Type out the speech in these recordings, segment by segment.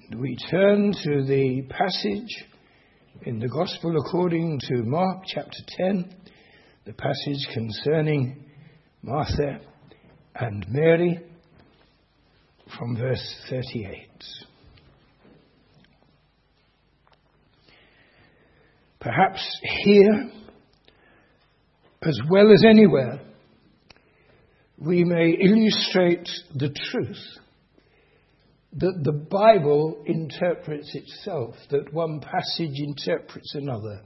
We turn to the passage in the Gospel according to Mark chapter 10, the passage concerning Martha and Mary from verse 38. Perhaps here, as well as anywhere, we may illustrate the truth that the Bible interprets itself, that one passage interprets another,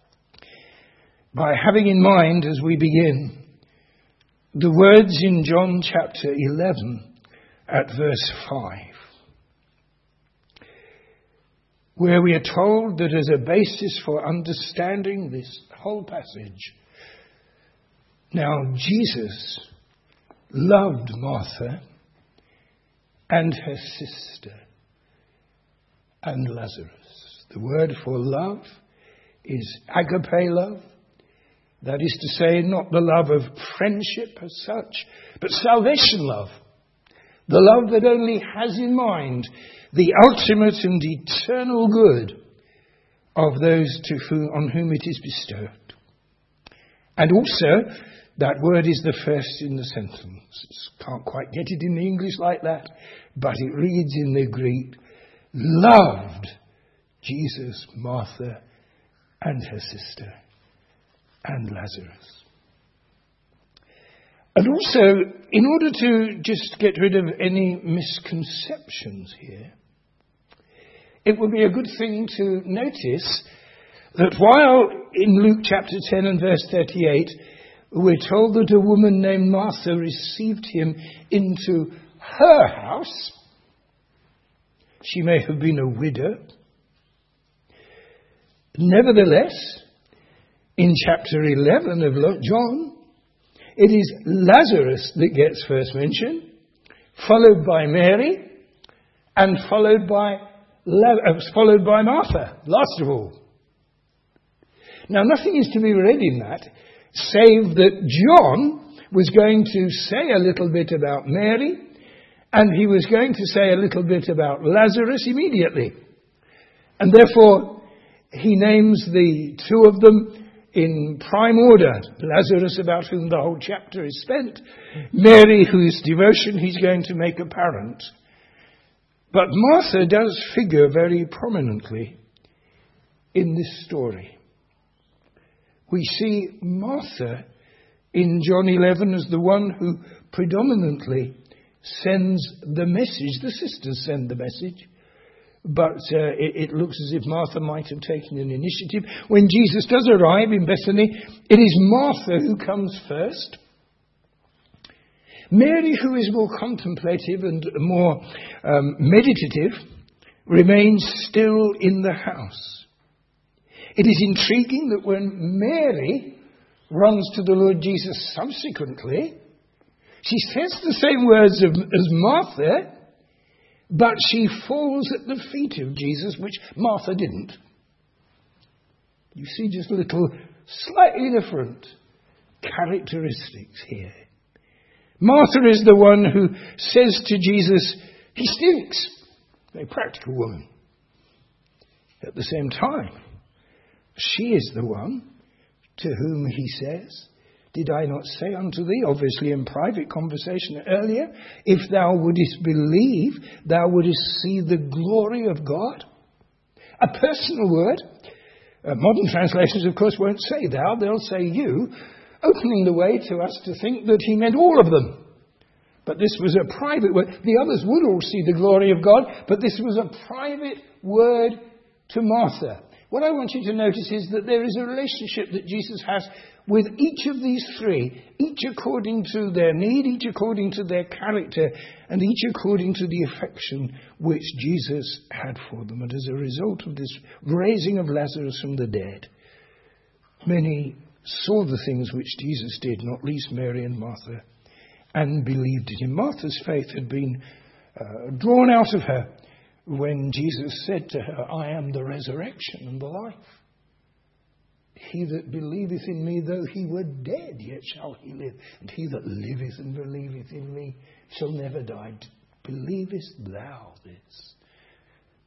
by having in mind, as we begin, the words in John chapter 11 at verse 5, where we are told that as a basis for understanding this whole passage, now Jesus loved Martha and her sister and Lazarus. The word for love is agape love. That is to say, not the love of friendship as such, but salvation love. The love that only has in mind the ultimate and eternal good of those on whom it is bestowed. And also, that word is the first in the sentence. Can't quite get it in the English like that, but it reads in the Greek, loved Jesus, Martha, and her sister, and Lazarus. And also, in order to just get rid of any misconceptions here, it would be a good thing to notice that while in Luke chapter 10 and verse 38, we're told that a woman named Martha received him into her house. She may have been a widow. Nevertheless, in chapter 11 of John, it is Lazarus that gets first mention, followed by Mary, and followed by Martha, last of all. Now, nothing is to be read in that, save that John was going to say a little bit about Mary, and he was going to say a little bit about Lazarus immediately. And therefore, he names the two of them in prime order. Lazarus, about whom the whole chapter is spent. Mary, whose devotion he's going to make apparent. But Martha does figure very prominently in this story. We see Martha in John 11 as the one who predominantly sends the message. The sisters send the message, but it looks as if Martha might have taken an initiative. When Jesus does arrive in Bethany, it is Martha who comes first. Mary, who is more contemplative and more meditative, remains still in the house. It is intriguing that when Mary runs to the Lord Jesus subsequently, she says the same words as Martha, but she falls at the feet of Jesus, which Martha didn't. You see just little slightly different characteristics here. Martha is the one who says to Jesus, he stinks. A practical woman. At the same time, she is the one to whom he says, did I not say unto thee, obviously in private conversation earlier, if thou wouldest believe, thou wouldest see the glory of God? A personal word. Modern translations, of course, won't say thou, they'll say you, opening the way to us to think that he meant all of them. But this was a private word. The others would all see the glory of God, but this was a private word to Martha. What I want you to notice is that there is a relationship that Jesus has with each of these three, each according to their need, each according to their character, and each according to the affection which Jesus had for them. And as a result of this raising of Lazarus from the dead, many saw the things which Jesus did, not least Mary and Martha, and believed in him. Martha's faith had been drawn out of her when Jesus said to her, I am the resurrection and the life. He that believeth in me, though he were dead, yet shall he live. And he that liveth and believeth in me shall never die. Believest thou this?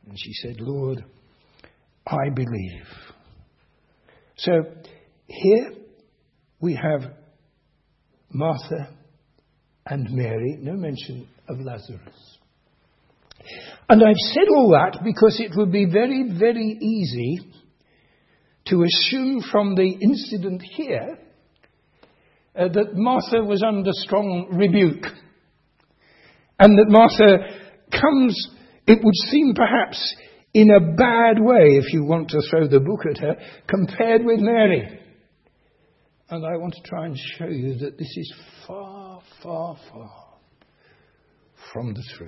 And she said, Lord, I believe. So here we have Martha and Mary, no mention of Lazarus. And I've said all that because it would be very, very easy to assume from the incident here that Martha was under strong rebuke. And that Martha comes, it would seem perhaps, in a bad way, if you want to throw the book at her, compared with Mary. And I want to try and show you that this is far, far, far from the truth.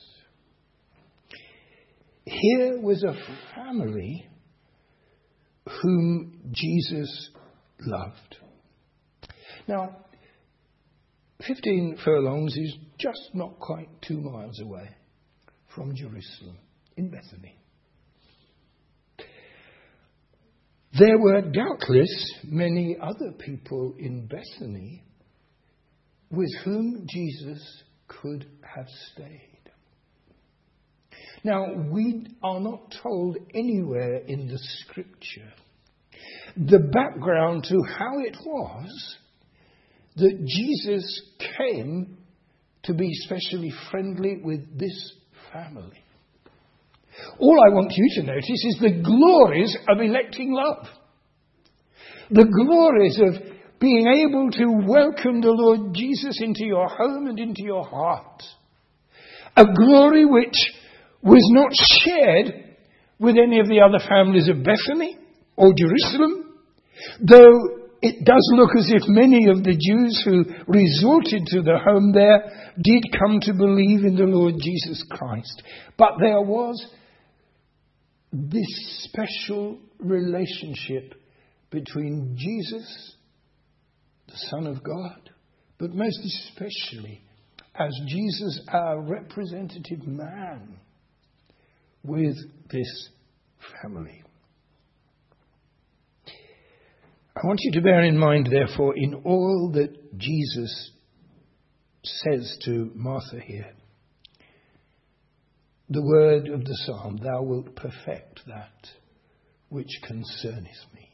Here was a family whom Jesus loved. Now, 15 furlongs is just not quite 2 miles away from Jerusalem, in Bethany. There were doubtless many other people in Bethany with whom Jesus could have stayed. Now, we are not told anywhere in the Scripture the background to how it was that Jesus came to be specially friendly with this family. All I want you to notice is the glories of electing love. The glories of being able to welcome the Lord Jesus into your home and into your heart. A glory which was not shared with any of the other families of Bethany or Jerusalem, though it does look as if many of the Jews who resorted to the home there did come to believe in the Lord Jesus Christ. But there was this special relationship between Jesus, the Son of God, but most especially as Jesus, our representative man, with this family. I want you to bear in mind, therefore, in all that Jesus says to Martha here, the word of the psalm, thou wilt perfect that which concerneth me.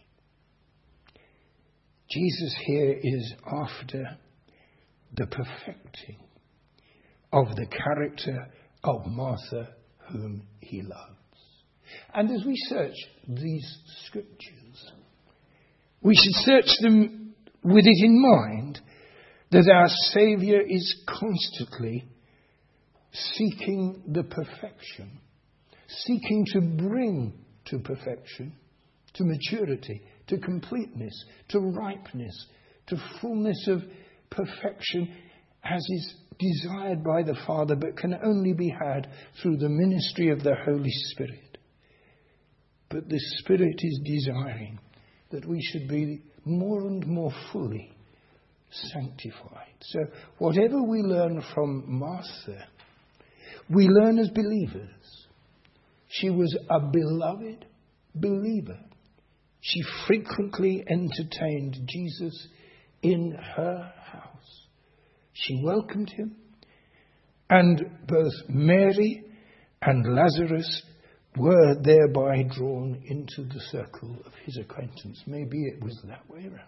Jesus here is after the perfecting of the character of Martha, whom he loves. And as we search these scriptures, we should search them with it in mind that our Saviour is constantly seeking the perfection, seeking to bring to perfection, to maturity, to completeness, to ripeness, to fullness of perfection as is desired by the Father, but can only be had through the ministry of the Holy Spirit. But the Spirit is desiring that we should be more and more fully sanctified. So whatever we learn from Martha, we learn as believers. She was a beloved believer. She frequently entertained Jesus in her house. She welcomed him, and both Mary and Lazarus were thereby drawn into the circle of his acquaintance. Maybe it was that way around.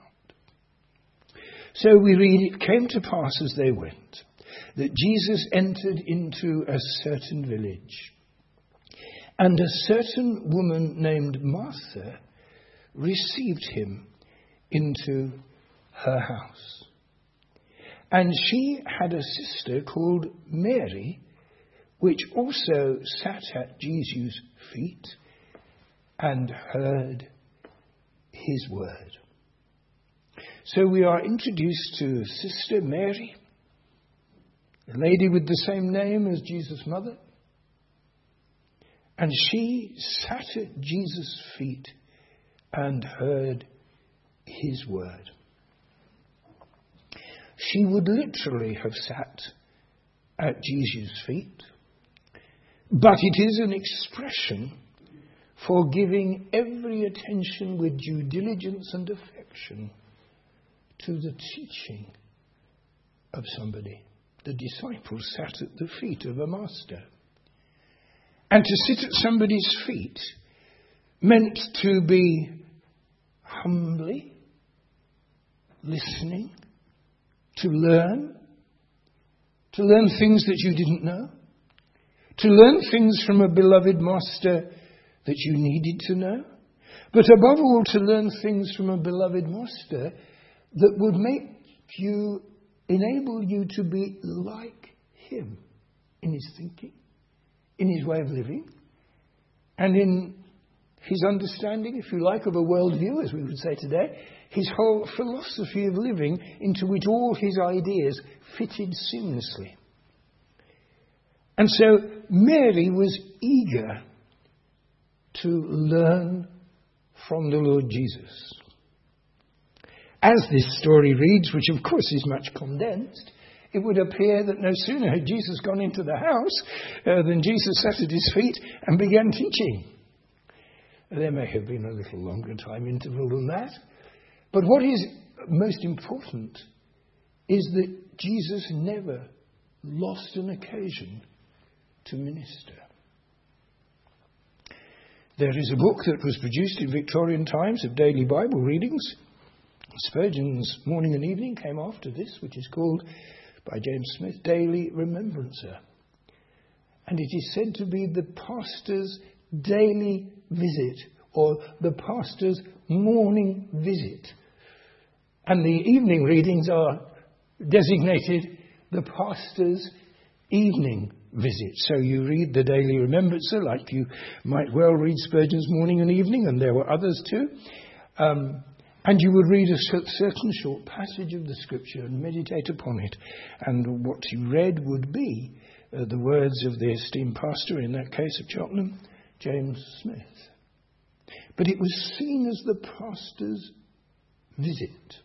So we read, it came to pass as they went, that Jesus entered into a certain village, and a certain woman named Martha received him into her house. And she had a sister called Mary, which also sat at Jesus' feet and heard his word. So we are introduced to Sister Mary, a lady with the same name as Jesus' mother. And she sat at Jesus' feet and heard his word. She would literally have sat at Jesus' feet, but it is an expression for giving every attention with due diligence and affection to the teaching of somebody. The disciples sat at the feet of a master. And to sit at somebody's feet meant to be humbly listening, to learn things that you didn't know, to learn things from a beloved master that you needed to know, but above all to learn things from a beloved master that would enable you to be like him in his thinking, in his way of living, and in his understanding, if you like, of a worldview, as we would say today, his whole philosophy of living into which all his ideas fitted seamlessly. And so Mary was eager to learn from the Lord Jesus. As this story reads, which of course is much condensed, it would appear that no sooner had Jesus gone into the house than Jesus sat at his feet and began teaching. There may have been a little longer time interval than that. But what is most important is that Jesus never lost an occasion to minister. There is a book that was produced in Victorian times of daily Bible readings. Spurgeon's Morning and Evening came after this, which is called, by James Smith, Daily Remembrancer. And it is said to be the pastor's daily visit, or the pastor's morning visit. And the evening readings are designated the pastor's evening visit. So you read the Daily Remembrancer like you might well read Spurgeon's Morning and Evening, and there were others too. And you would read a certain short passage of the scripture and meditate upon it. And what you read would be the words of the esteemed pastor, in that case of Cheltenham, James Smith. But it was seen as the pastor's visit.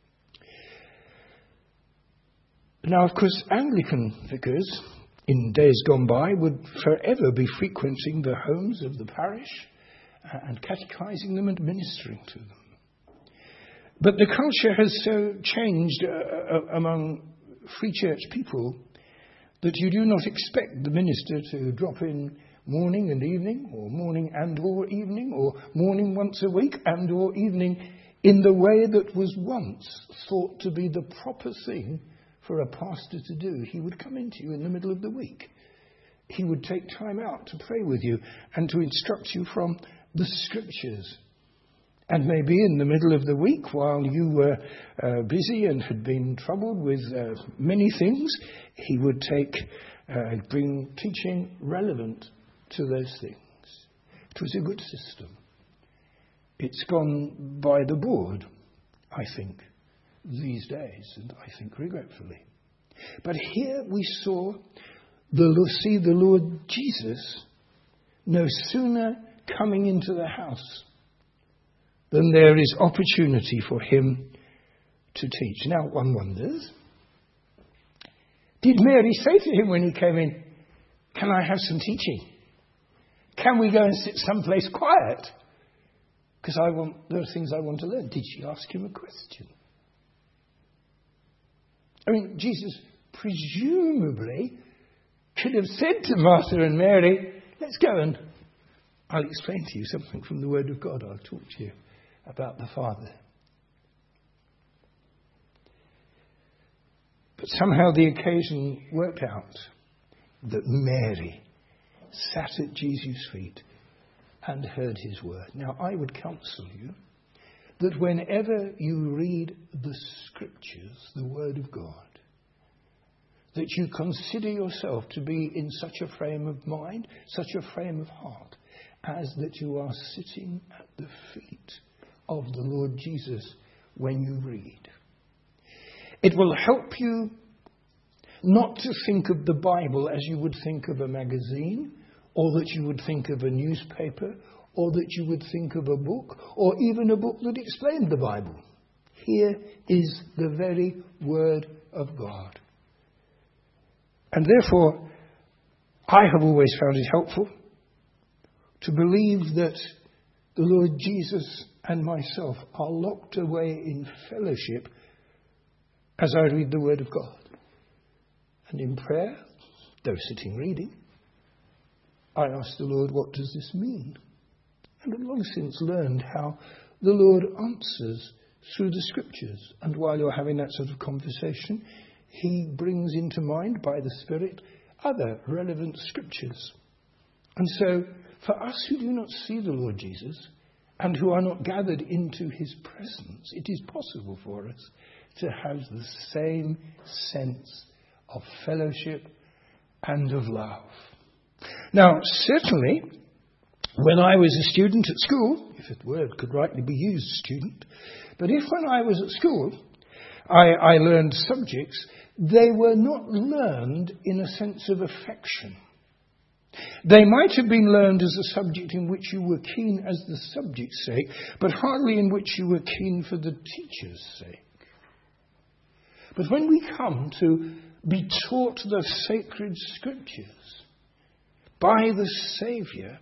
Now, of course, Anglican vicars in days gone by would forever be frequenting the homes of the parish and catechizing them and ministering to them. But the culture has so changed among free church people that you do not expect the minister to drop in morning and evening, or morning and or evening, or morning once a week and or evening, in the way that was once thought to be the proper thing for a pastor to do. He would come into you in the middle of the week. He would take time out to pray with you and to instruct you from the scriptures. And maybe in the middle of the week, while you were busy and had been troubled with many things, he would bring teaching relevant to those things. It was a good system. It's gone by the board, I think, these days, and I think regretfully. But here we see the Lord Jesus no sooner coming into the house than there is opportunity for him to teach. Now, one wonders, did Mary say to him when he came in, "Can I have some teaching? Can we go and sit someplace quiet? Because there are things I want to learn." Did she ask him a question? I mean, Jesus presumably could have said to Martha and Mary, "Let's go and I'll explain to you something from the Word of God. I'll talk to you about the Father." But somehow the occasion worked out that Mary sat at Jesus' feet and heard his word. Now, I would counsel you that whenever you read the scriptures, the Word of God, that you consider yourself to be in such a frame of mind, such a frame of heart, as that you are sitting at the feet of the Lord Jesus when you read. It will help you not to think of the Bible as you would think of a magazine, or that you would think of a newspaper, or that you would think of a book, or even a book that explained the Bible. Here is the very Word of God. And therefore, I have always found it helpful to believe that the Lord Jesus and myself are locked away in fellowship as I read the Word of God. And in prayer, though sitting reading, I asked the Lord, what does this mean? And I've long since learned how the Lord answers through the Scriptures. And while you're having that sort of conversation, he brings into mind by the Spirit other relevant Scriptures. And so, for us who do not see the Lord Jesus and who are not gathered into his presence, it is possible for us to have the same sense of fellowship and of love. Now, certainly, when I was a student at school, if the word could rightly be used, student, but if when I was at school I learned subjects, they were not learned in a sense of affection. They might have been learned as a subject in which you were keen as the subject's sake, but hardly in which you were keen for the teacher's sake. But when we come to be taught the sacred Scriptures by the Saviour,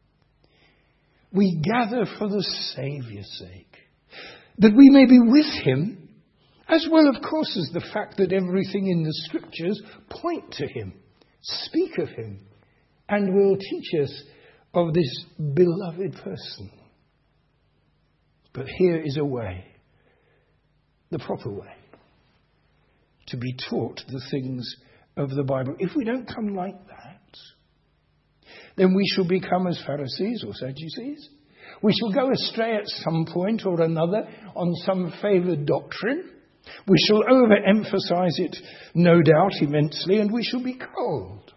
we gather for the Saviour's sake, that we may be with him, as well, of course, as the fact that everything in the Scriptures point to him, speak of him, and will teach us of this beloved person. But here is a way, the proper way, to be taught the things of the Bible. If we don't come like that, then we shall become as Pharisees or Sadducees. We shall go astray at some point or another on some favoured doctrine. We shall overemphasize it, no doubt, immensely, and we shall be cold.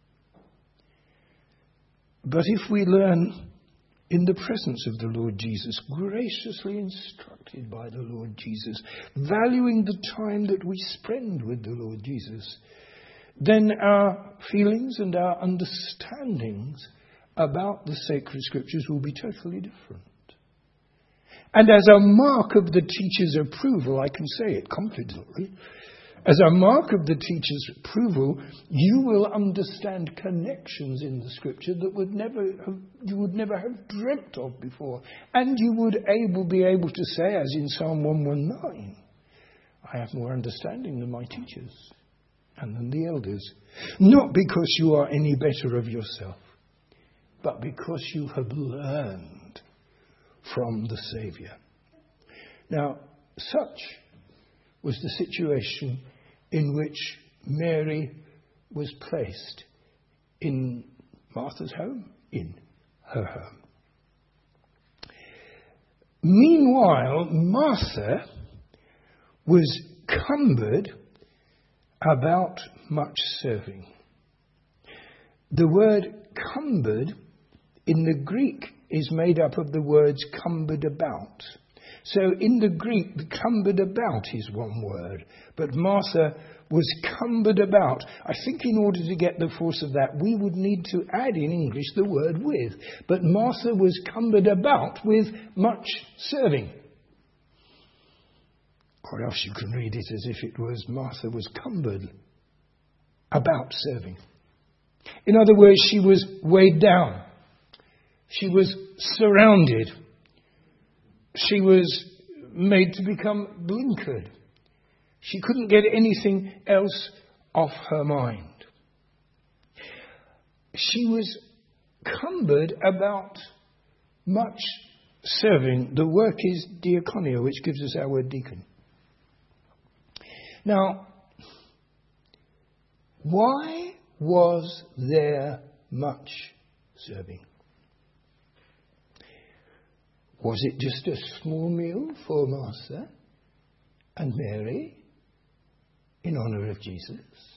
But if we learn in the presence of the Lord Jesus, graciously instructed by the Lord Jesus, valuing the time that we spend with the Lord Jesus, then our feelings and our understandings about the sacred Scriptures will be totally different. And as a mark of the teacher's approval, I can say it confidently, as a mark of the teacher's approval, you will understand connections in the Scripture that you would never have dreamt of before. And you would be able to say, as in Psalm 119, I have more understanding than my teachers and than the elders. Not because you are any better of yourself, but because you have learned from the Saviour. Now, such was the situation in which Mary was placed in Martha's home, in her home. Meanwhile, Martha was cumbered about much serving. The word cumbered in the Greek is made up of the words cumbered about. So in the Greek, the cumbered about is one word, but Martha was cumbered about. I think in order to get the force of that, we would need to add in English the word with. But Martha was cumbered about with much serving. Or else you can read it as if it was Martha was cumbered about serving. In other words, she was weighed down. She was surrounded. She was made to become blinkered. She couldn't get anything else off her mind. She was cumbered about much serving. The work is diakonia, which gives us our word deacon. Now, why was there much serving? Was it just a small meal for Martha and Mary in honour of Jesus?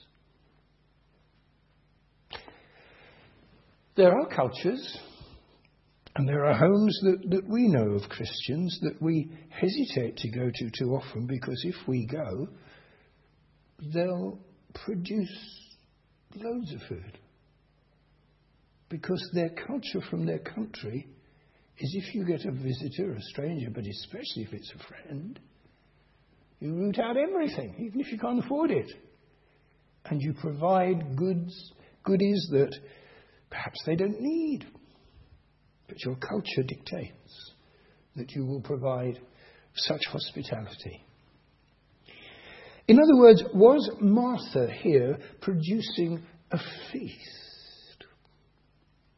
There are cultures and there are homes that we know of Christians that we hesitate to go to too often, because if we go, they'll produce loads of food. Because their culture from their country is, if you get a visitor, a stranger, but especially if it's a friend, you root out everything, even if you can't afford it. And you provide goodies that perhaps they don't need. But your culture dictates that you will provide such hospitality. In other words, was Martha here producing a feast?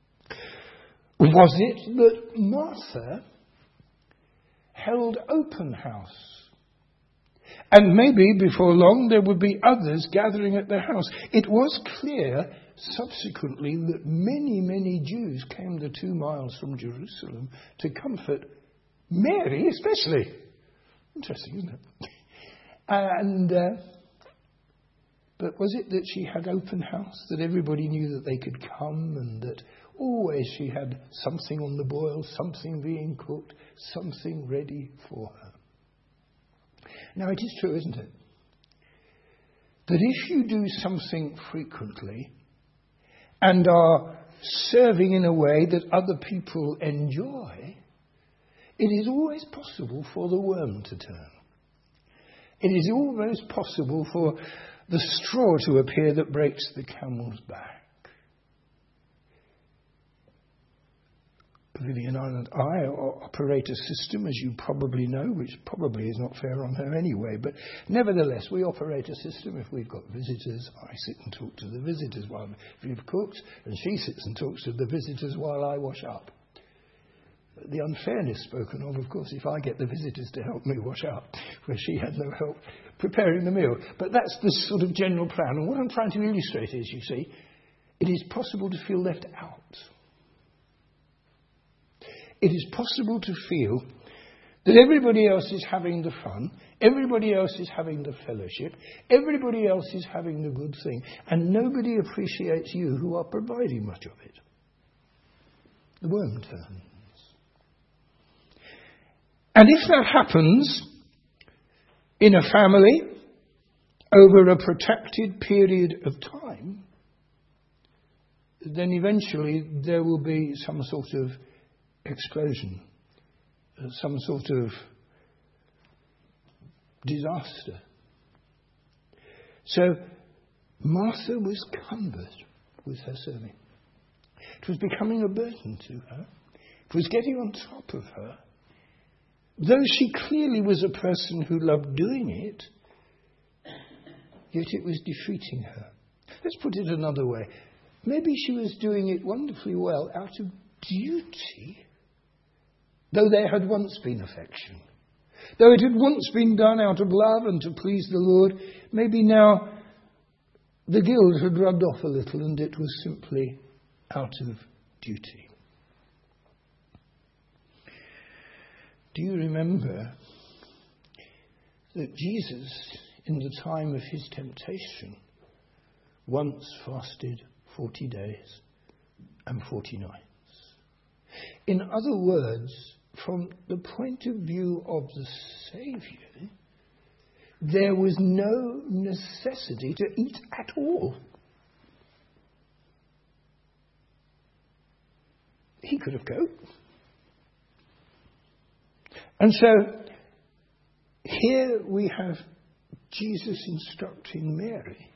Was it that Martha held open house? And maybe before long there would be others gathering at the house. It was clear subsequently that many, many Jews came the 2 miles from Jerusalem to comfort Mary especially. Interesting, isn't it? And but was it that she had open house, that everybody knew that they could come, and that always she had something on the boil, something being cooked, something ready for her? Now it is true, isn't it, that if you do something frequently and are serving in a way that other people enjoy, it is always possible for the worm to turn. It is almost possible for the straw to appear that breaks the camel's back. Vivian and I operate a system, as you probably know, which probably is not fair on her anyway, but nevertheless, we operate a system. If we've got visitors, I sit and talk to the visitors while we've cooked, and she sits and talks to the visitors while I wash up. The unfairness spoken of course, if I get the visitors to help me wash up, where she had no help preparing the meal. But that's the sort of general plan. And what I'm trying to illustrate is, you see, it is possible to feel left out. It is possible to feel that everybody else is having the fun, everybody else is having the fellowship, everybody else is having the good thing, and nobody appreciates you who are providing much of it. The worm turns. And if that happens in a family over a protracted period of time, then eventually there will be some sort of explosion, some sort of disaster. So Martha was cumbered with her serving. It was becoming a burden to her. It was getting on top of her. Though she clearly was a person who loved doing it, yet it was defeating her. Let's put it another way. Maybe she was doing it wonderfully well out of duty, though there had once been affection. Though it had once been done out of love and to please the Lord, maybe now the guilt had rubbed off a little and it was simply out of duty. Do you remember that Jesus, in the time of his temptation, once fasted 40 days and 40 nights? In other words, from the point of view of the Saviour, there was no necessity to eat at all. He could have coped. And so, here we have Jesus instructing Mary.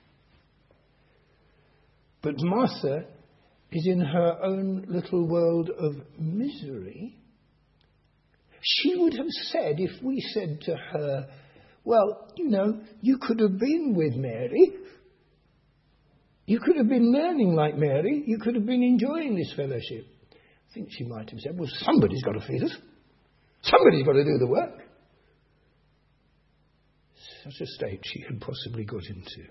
But Martha is in her own little world of misery. She would have said, if we said to her, well, you could have been with Mary. You could have been learning like Mary. You could have been enjoying this fellowship. I think she might have said, well, somebody's got to feed us. Somebody's got to do the work. Such a state she had possibly got into.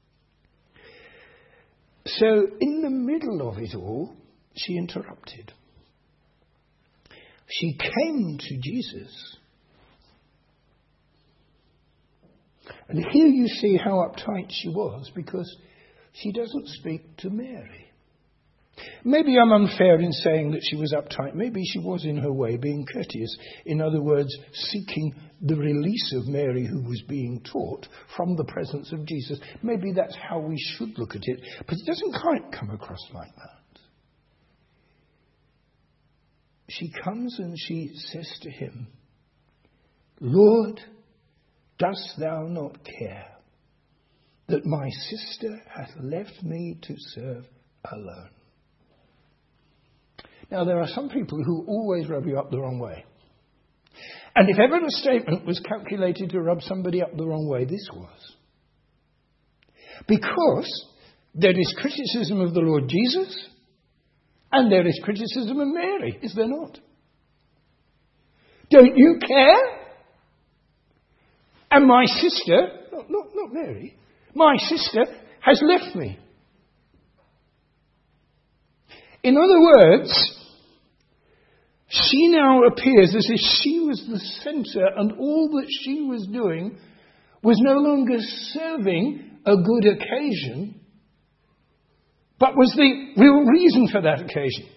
So, in the middle of it all, she interrupted. She came to Jesus. And here you see how uptight she was, because she doesn't speak to Mary. Maybe I'm unfair in saying that she was uptight. Maybe she was in her way being courteous. In other words, seeking the release of Mary, who was being taught, from the presence of Jesus. Maybe that's how we should look at it. But it doesn't quite come across like that. She comes and she says to him, Lord, dost thou not care that my sister hath left me to serve alone? Now, there are some people who always rub you up the wrong way. And if ever a statement was calculated to rub somebody up the wrong way, this was. Because there is criticism of the Lord Jesus, And there is criticism of Mary, is there not? Don't you care? And my sister, not Mary, my sister has left me. In other words, she now appears as if she was the centre and all that she was doing was no longer serving a good occasion, but was the real reason for that occasion.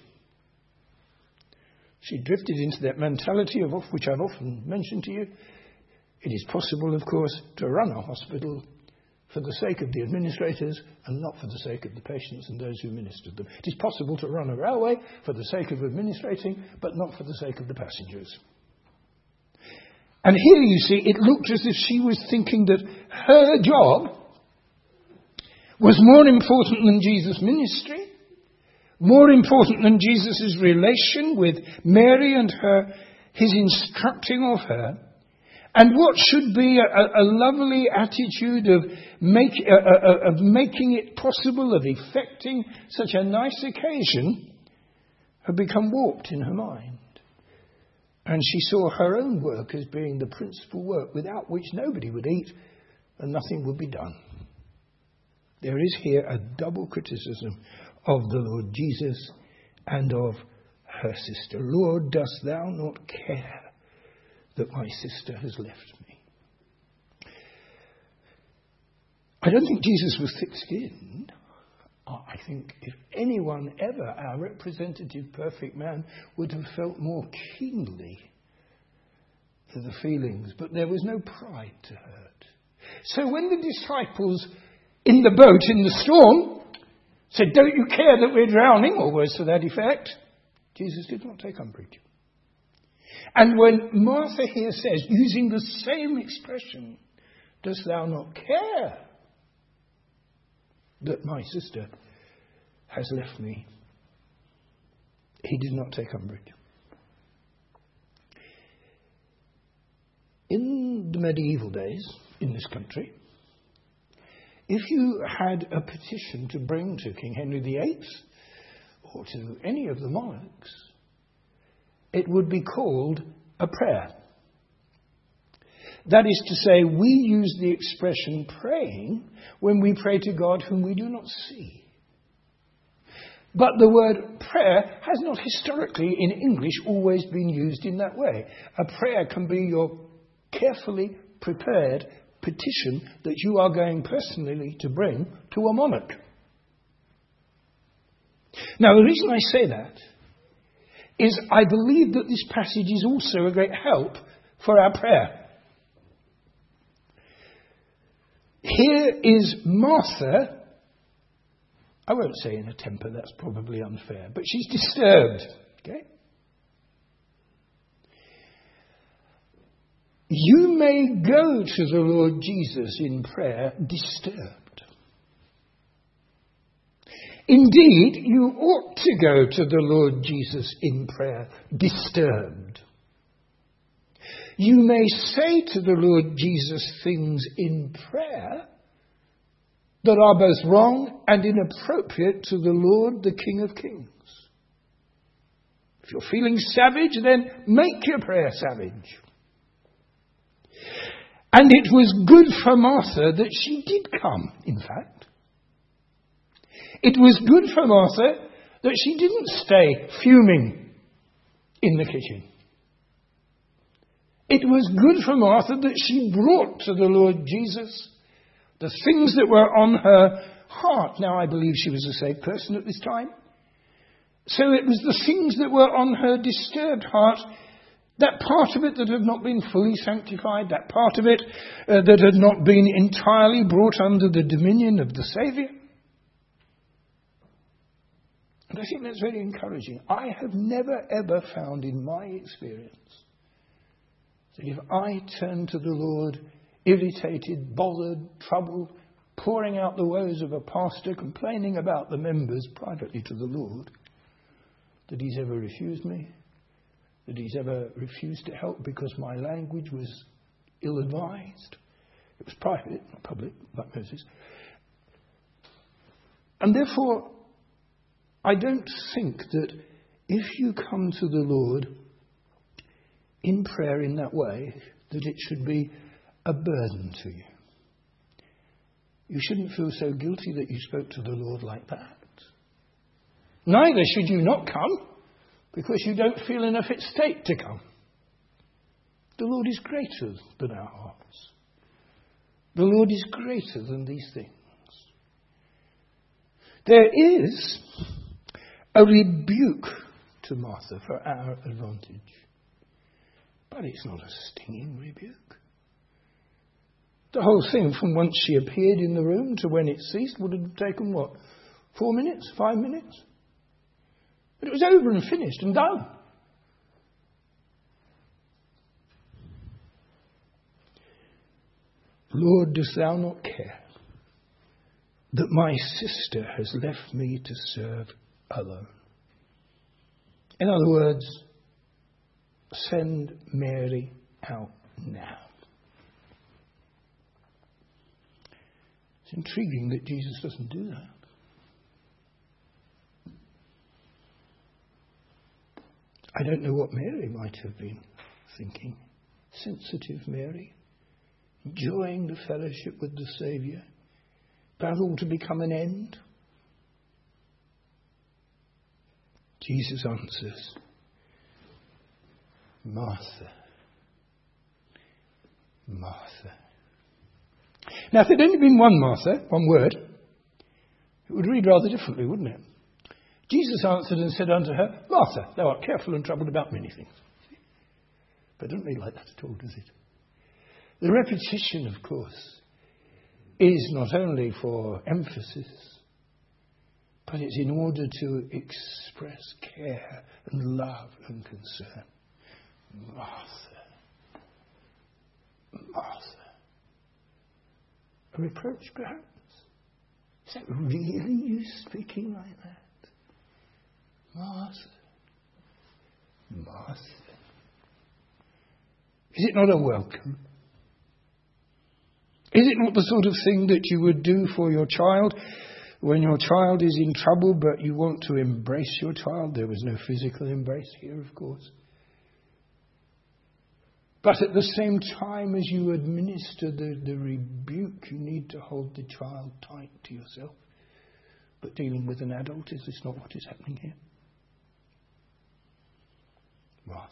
She drifted into that mentality of which I've often mentioned to you. It is possible, of course, to run a hospital for the sake of the administrators and not for the sake of the patients and those who ministered them. It is possible to run a railway for the sake of administrating, but not for the sake of the passengers. And here you see, it looked as if she was thinking that her job was more important than Jesus' ministry, more important than Jesus' relation with Mary and his instructing of her. And what should be a lovely attitude of making it possible, of effecting such a nice occasion, had become warped in her mind. And she saw her own work as being the principal work, without which nobody would eat and nothing would be done. There is here a double criticism of the Lord Jesus and of her sister. Lord, dost thou not care that my sister has left me? I don't think Jesus was thick-skinned. I think if anyone ever, our representative perfect man, would have felt more keenly for the feelings, but there was no pride to hurt. So when the disciples in the boat in the storm said, "Don't you care that we're drowning?" or words to that effect, Jesus did not take umbrage. And when Martha here says, using the same expression, "Dost thou not care that my sister has left me?" he did not take umbrage. In the medieval days, in this country, if you had a petition to bring to King Henry VIII or to any of the monarchs, it would be called a prayer. That is to say, we use the expression praying when we pray to God whom we do not see. But the word prayer has not historically in English always been used in that way. A prayer can be your carefully prepared petition that you are going personally to bring to a monarch. Now, the reason I say that is I believe that this passage is also a great help for our prayer. Here is Martha, I won't say in a temper, that's probably unfair, but she's disturbed. Okay? You may go to the Lord Jesus in prayer disturbed. Indeed, you ought to go to the Lord Jesus in prayer disturbed. You may say to the Lord Jesus things in prayer that are both wrong and inappropriate to the Lord, the King of Kings. If you're feeling savage, then make your prayer savage. And it was good for Martha that she did come, in fact. It was good for Martha that she didn't stay fuming in the kitchen. It was good for Martha that she brought to the Lord Jesus the things that were on her heart. Now, I believe she was a saved person at this time. So it was the things that were on her disturbed heart, that part of it that had not been fully sanctified, that part of it that had not been entirely brought under the dominion of the Saviour. And I think that's very encouraging. I have never ever found in my experience that if I turn to the Lord irritated, bothered, troubled, pouring out the woes of a pastor, complaining about the members privately to the Lord, that he's ever refused me, that he's ever refused to help because my language was ill-advised. It was private, not public, like Moses. And therefore, I don't think that if you come to the Lord in prayer in that way, that it should be a burden to you. You shouldn't feel so guilty that you spoke to the Lord like that. Neither should you not come because you don't feel in a fit state to come. The Lord is greater than our hearts. The Lord is greater than these things. There is a rebuke to Martha for our advantage. But it's not a stinging rebuke. The whole thing, from once she appeared in the room to when it ceased, would have taken, 4 minutes, 5 minutes? But it was over and finished and done. Lord, dost thou not care that my sister has left me to serve alone? In other words, send Mary out now. It's intriguing that Jesus doesn't do that. I don't know what Mary might have been thinking. Sensitive Mary, enjoying the fellowship with the Saviour, about all to become an end. Jesus answers, Martha, Martha. Now, if there'd only been one Martha, one word, it would read rather differently, wouldn't it? Jesus answered and said unto her, Martha, thou art careful and troubled about many things. But it doesn't read like that at all, does it? The repetition, of course, is not only for emphasis, but it's in order to express care and love and concern. Martha, Martha. A reproach, perhaps? Is that really you speaking like that? Martha, Martha. Is it not a welcome? Is it not the sort of thing that you would do for your child when your child is in trouble, but you want to embrace your child? There was no physical embrace here, of course. But at the same time as you administer the rebuke, you need to hold the child tight to yourself. But dealing with an adult, is this not what is happening here? Martha.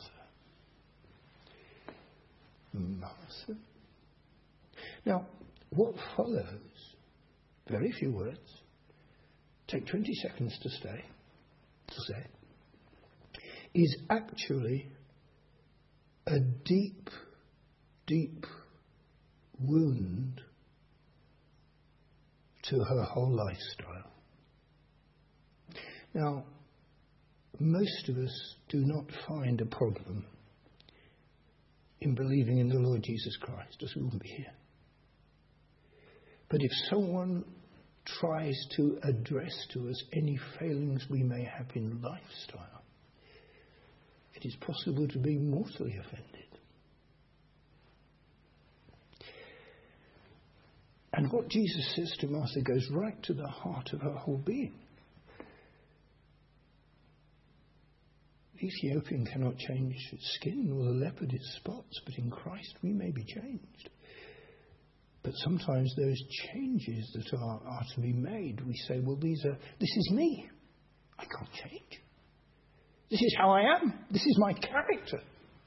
Martha. Now, what follows, very few words, take 20 seconds to say, is actually a deep, deep wound to her whole lifestyle. Now, most of us do not find a problem in believing in the Lord Jesus Christ, as we wouldn't be here. But if someone tries to address to us any failings we may have in lifestyle, it is possible to be mortally offended. And what Jesus says to Martha goes right to the heart of her whole being. The Ethiopian cannot change its skin, nor the leopard its spots, but in Christ we may be changed. But sometimes those changes that are to be made, we say, well, this is me. I can't change. This is how I am. This is my character.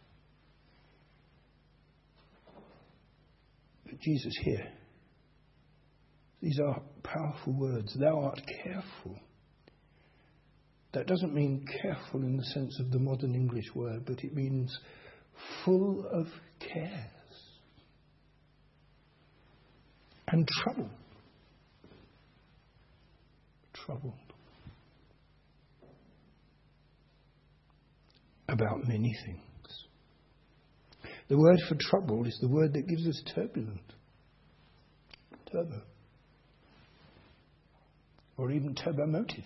But Jesus here, these are powerful words. Thou art careful. That doesn't mean careful in the sense of the modern English word, but it means full of cares and trouble. Troubled about many things. The word for trouble is the word that gives us turbulent. Turbo. Or even turbomotive.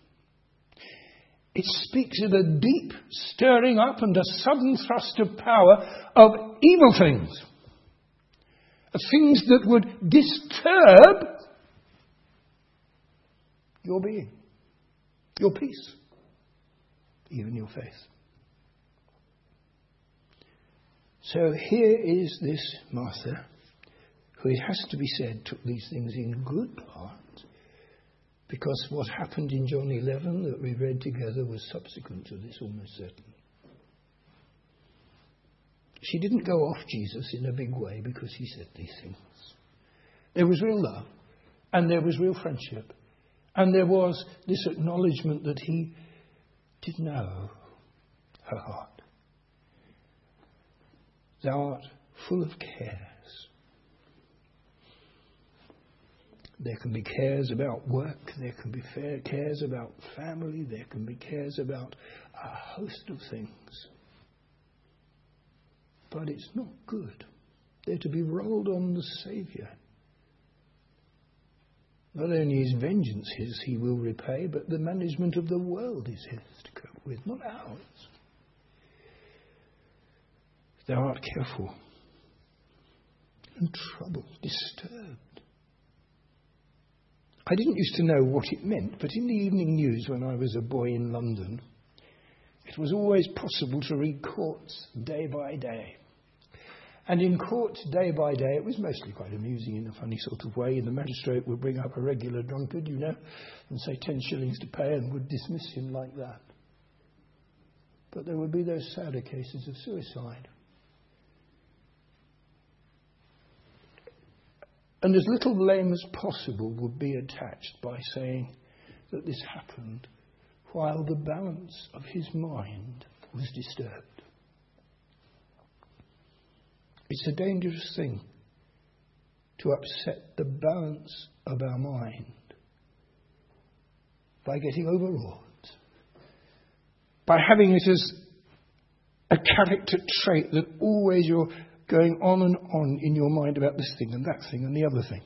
It speaks of a deep stirring up and a sudden thrust of power of evil things. Of things that would disturb your being. your peace, even your faith. So here is this Martha, who, it has to be said, took these things in good part, because what happened in John 11 that we read together was subsequent to this, almost certainly. She didn't go off Jesus in a big way because he said these things. There was real love, and there was real friendship, and there was this acknowledgement that he did know her heart. Thou art full of cares. There can be cares about work, there can be cares about family, there can be cares about a host of things. But it's not good. They're to be rolled on the Saviour. Not only is vengeance his, he will repay, but the management of the world is his to cope with, not ours. Thou art careful and troubled, disturbed. I didn't used to know what it meant, but in the evening news when I was a boy in London, it was always possible to read Courts day by day. And in Courts day by day, it was mostly quite amusing in a funny sort of way. The magistrate would bring up a regular drunkard, and say 10 shillings to pay and would dismiss him like that. But there would be those sadder cases of suicide. And as little blame as possible would be attached by saying that this happened while the balance of his mind was disturbed. It's a dangerous thing to upset the balance of our mind by getting overwrought, by having it as a character trait that always you're going on and on in your mind about this thing and that thing and the other thing.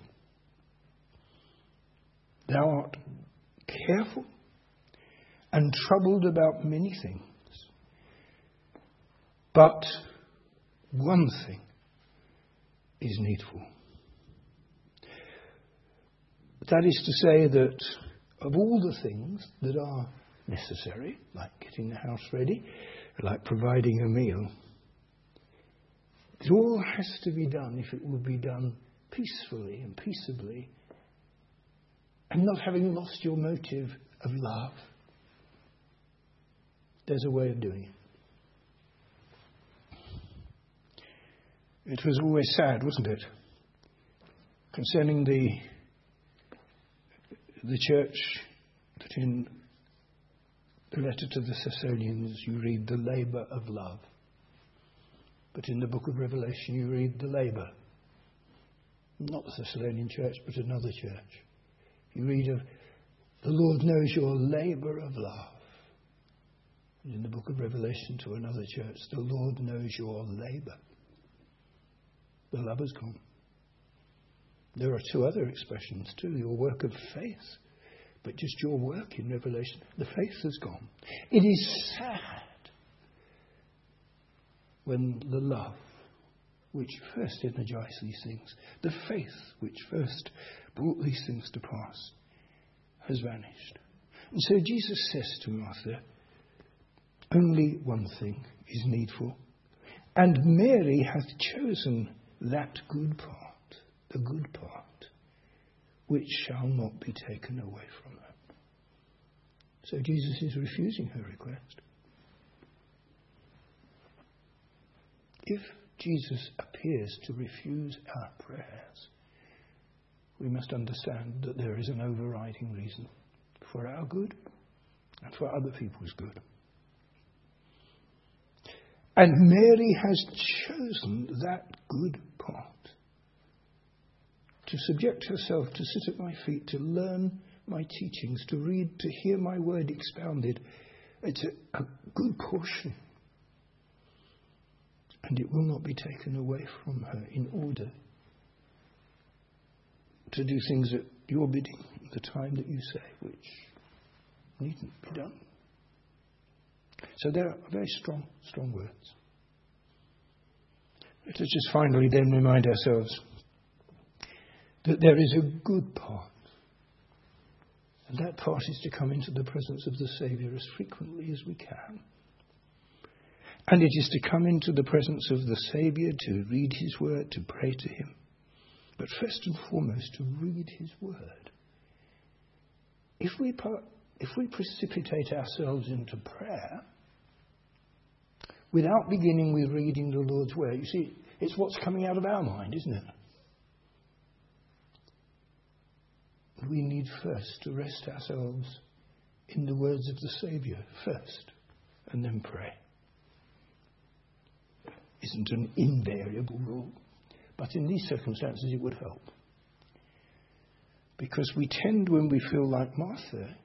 Thou art careful and troubled about many things, but one thing is needful. That is to say that of all the things that are necessary, like getting the house ready, like providing a meal, it all has to be done if it will be done peacefully and peaceably and not having lost your motive of love. There's a way of doing it. It was always sad, wasn't it? Concerning the church, that in the letter to the Thessalonians you read the labour of love. But in the book of Revelation you read the labour. Not the Thessalonian church, but another church. You read of the Lord knows your labour of love. And in the book of Revelation to another church, the Lord knows your labour. The love has gone. There are two other expressions too. Your work of faith. But just your work in Revelation. The faith has gone. It is sad when the love which first energized these things, the faith which first brought these things to pass, has vanished. And so Jesus says to Martha, only one thing is needful. And Mary hath chosen that good part, the good part, which shall not be taken away from her. So Jesus is refusing her request. If Jesus appears to refuse our prayers, we must understand that there is an overriding reason for our good and for other people's good. And Mary has chosen that good part. To subject herself, to sit at my feet, to learn my teachings, to read, to hear my word expounded. It's a good portion. And it will not be taken away from her in order to do things at your bidding, the time that you say, which needn't be done. So there are very strong, strong words. Let us just finally then remind ourselves that there is a good part And that part is to come into the presence of the Saviour as frequently as we can. And it is to come into the presence of the Saviour to read his word, to pray to him. But first and foremost, to read his word. If we precipitate ourselves into prayer without beginning with reading the Lord's word, you see, it's what's coming out of our mind, isn't it? We need first to rest ourselves in the words of the Saviour first, and then pray. Isn't an invariable rule, but in these circumstances it would help. Because we tend, when we feel like Martha,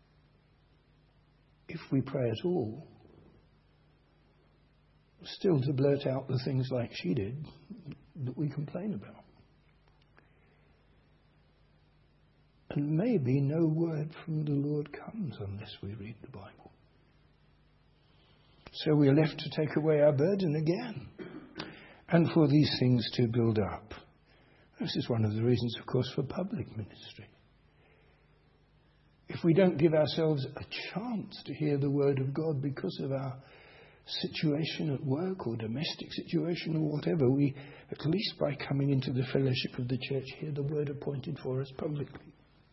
if we pray at all, still to blurt out the things like she did that we complain about. And maybe no word from the Lord comes unless we read the Bible. So we're left to take away our burden again, and for these things to build up. This is one of the reasons, of course, for public ministry. If we don't give ourselves a chance to hear the word of God because of our situation at work or domestic situation or whatever, we, at least by coming into the fellowship of the church, hear the word appointed for us publicly.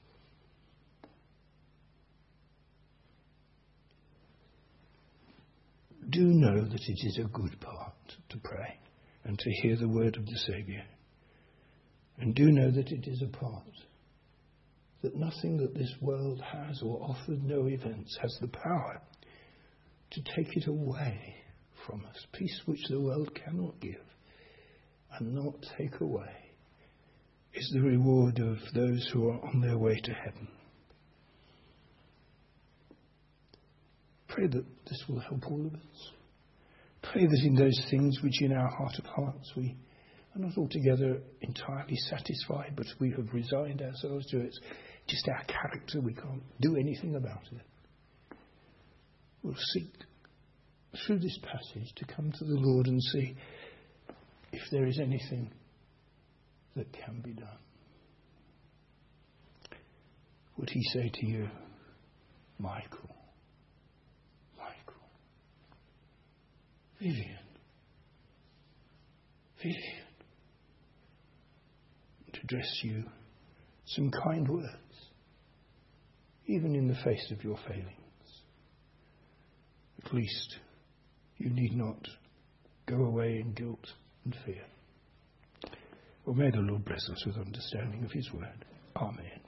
Do know that it is a good part to pray and to hear the word of the Saviour. And do know that it is a part that nothing that this world has or offers, no events, has the power to take it away from us. Peace which the world cannot give and not take away is the reward of those who are on their way to heaven. Pray that this will help all of us. Pray that in those things which in our heart of hearts we are not altogether entirely satisfied, but we have resigned ourselves to it. It's just our character. We can't do anything about it. We'll seek through this passage to come to the Lord and see if there is anything that can be done. Would he say to you, Michael, Vivian, to address you some kind words, even in the face of your failings. At least you need not go away in guilt and fear. Well, may the Lord bless us with understanding of his word. Amen.